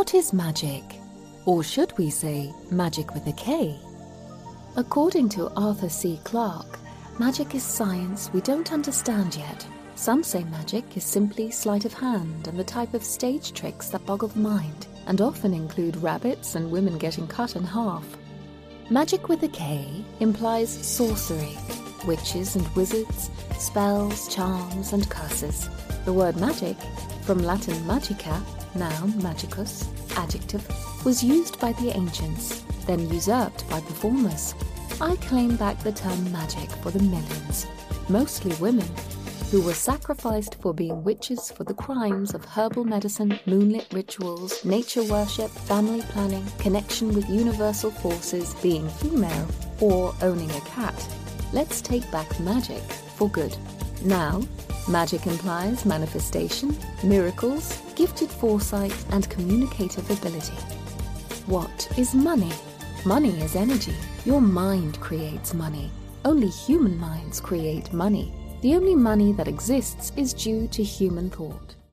What is magic? Or should we say magic with a K? According to Arthur C. Clarke, magic is science we don't understand yet. Some say magic is simply sleight of hand and the type of stage tricks that boggle the mind, and often include rabbits and women getting cut in half. Magic with a K implies sorcery, witches and wizards, spells, charms and curses. The word magic, from Latin magica, noun magicus, adjective, was used by the ancients, then usurped by performers. I claim back the term magic for the millions, mostly women, who were sacrificed for being witches for the crimes of herbal medicine, moonlit rituals, nature worship, family planning, connection with universal forces, being female, or owning a cat. Let's take back magic for good. Now, magic implies manifestation, miracles, gifted foresight, and communicative ability. What is money? Money is energy. Your mind creates money. Only human minds create money. The only money that exists is due to human thought.